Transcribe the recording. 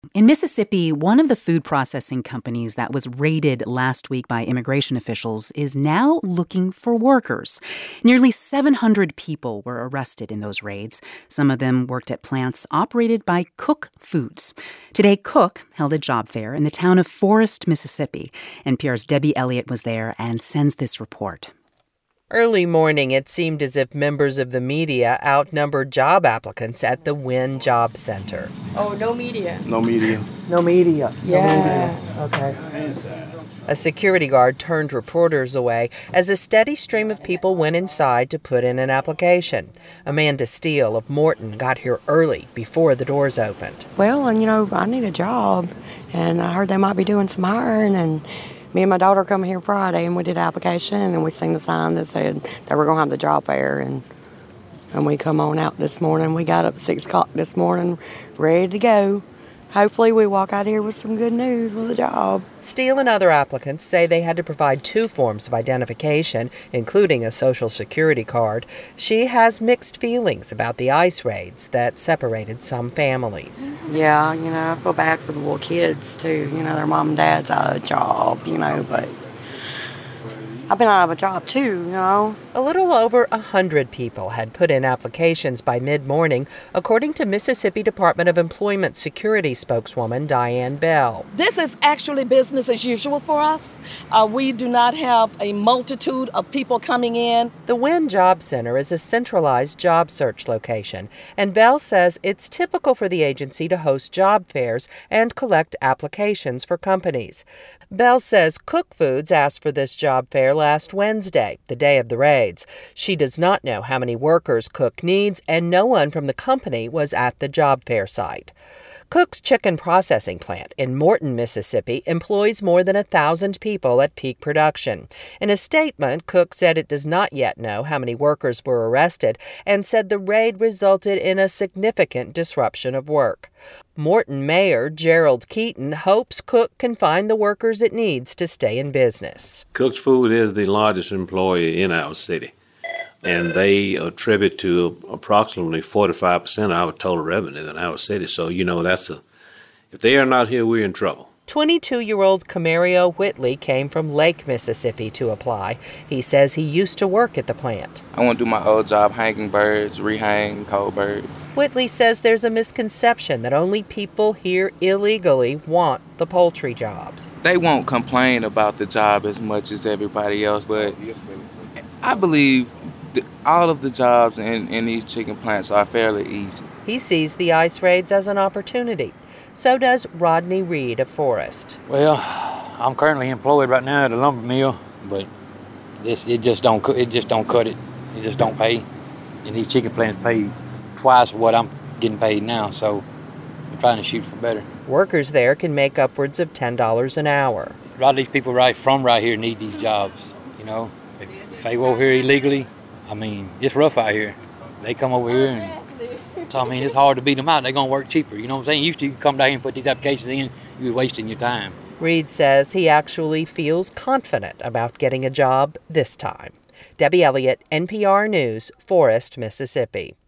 In Mississippi, one of the food processing companies that was raided last week by immigration officials is now looking for workers. Nearly 700 people were arrested in those raids. Some of them worked at plants operated by Cook Foods. Today, Cook held a job fair in the town of Forest, Mississippi. NPR's Debbie Elliott was there and sends this report. Early morning, it seemed as if members of the media outnumbered job applicants at the Wynn Job Center. Oh, no media. No media. No media. Yeah. Okay. A security guard turned reporters away as a steady stream of people went inside to put in an application. Amanda Steele of Morton got here early before the doors opened. Well, and I need a job, and I heard they might be doing some hiring, and me and my daughter come here Friday, and we did an application, and we seen the sign that said that we're going to have the job fair, and we come on out this morning. We got up 6 o'clock this morning, ready to go. Hopefully we walk out here with some good news with a job. Steele and other applicants say they had to provide 2 forms of identification, including a Social Security card. She has mixed feelings about the ICE raids that separated some families. Yeah, I feel bad for the little kids, too. Their mom and dad's out of a job, but I've been out of a job, too, A little over 100 people had put in applications by mid-morning, according to Mississippi Department of Employment Security spokeswoman Diane Bell. This is actually business as usual for us. We do not have a multitude of people coming in. The Wynn Job Center is a centralized job search location, and Bell says it's typical for the agency to host job fairs and collect applications for companies. Bell says Cook Foods asked for this job fair last Wednesday, the day of the raids. She does not know how many workers Cook needs, and no one from the company was at the job fair site. Cook's chicken processing plant in Morton, Mississippi, employs more than 1,000 people at peak production. In a statement, Cook said it does not yet know how many workers were arrested and said the raid resulted in a significant disruption of work. Morton Mayor Gerald Keaton hopes Cook can find the workers it needs to stay in business. Cook's Food is the largest employer in our city, and they attribute to approximately 45% of our total revenue in our city. So, if they are not here, we're in trouble. 22-year-old Camario Whitley came from Lake, Mississippi to apply. He says he used to work at the plant. I want to do my old job, hanging birds, rehang cold birds. Whitley says there's a misconception that only people here illegally want the poultry jobs. They won't complain about the job as much as everybody else, but I believe all of the jobs in these chicken plants are fairly easy. He sees the ICE raids as an opportunity. So does Rodney Reed of Forest. Well, I'm currently employed right now at a lumber mill, but it just don't cut it. It just don't pay. And these chicken plants pay twice what I'm getting paid now, so I'm trying to shoot for better. Workers there can make upwards of $10 an hour. A lot of these people right here need these jobs. If they go over here illegally, it's rough out here. They come over here and so, it's hard to beat them out. They're going to work cheaper. You know what I'm saying? Used to, you come down here and put these applications in, you were wasting your time. Reed says he actually feels confident about getting a job this time. Debbie Elliott, NPR News, Forest, Mississippi.